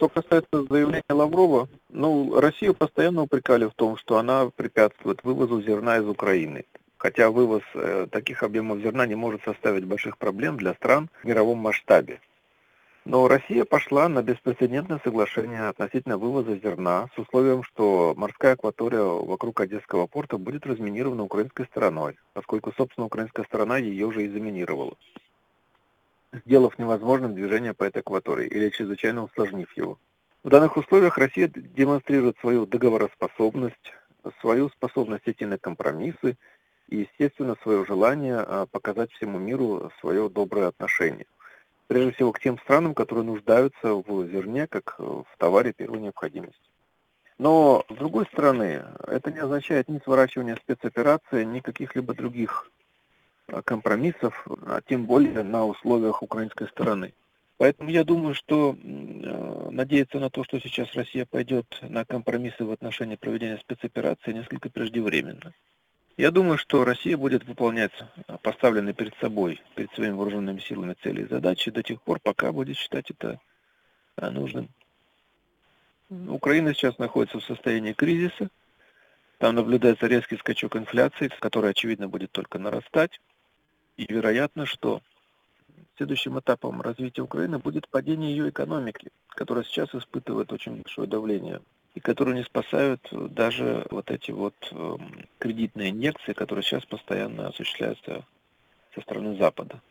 Что касается заявления Лаврова, Россию постоянно упрекали в том, что она препятствует вывозу зерна из Украины. Хотя вывоз таких объемов зерна не может составить больших проблем для стран в мировом масштабе. Но Россия пошла на беспрецедентное соглашение относительно вывоза зерна с условием, что морская акватория вокруг Одесского порта будет разминирована украинской стороной, поскольку, собственно, украинская сторона ее уже и заминировала, сделав невозможным движение по этой акватории или чрезвычайно усложнив его. В данных условиях Россия демонстрирует свою договороспособность, свою способность идти на компромиссы и, естественно, свое желание показать всему миру свое доброе отношение. Прежде всего к тем странам, которые нуждаются в зерне, как в товаре первой необходимости. Но, с другой стороны, это не означает ни сворачивания спецоперации, ни каких-либо других компромиссов, а тем более на условиях украинской стороны. Поэтому я думаю, что надеяться на то, что сейчас Россия пойдет на компромиссы в отношении проведения спецоперации, несколько преждевременно. Я думаю, что Россия будет выполнять поставленные перед собой, перед своими вооруженными силами цели и задачи до тех пор, пока будет считать это нужным. Украина сейчас находится в состоянии кризиса. Там наблюдается резкий скачок инфляции, который, очевидно, будет только нарастать. И вероятно, что следующим этапом развития Украины будет падение ее экономики, которая сейчас испытывает очень большое давление, и которую не спасают даже вот эти кредитные инъекции, которые сейчас постоянно осуществляются со стороны Запада.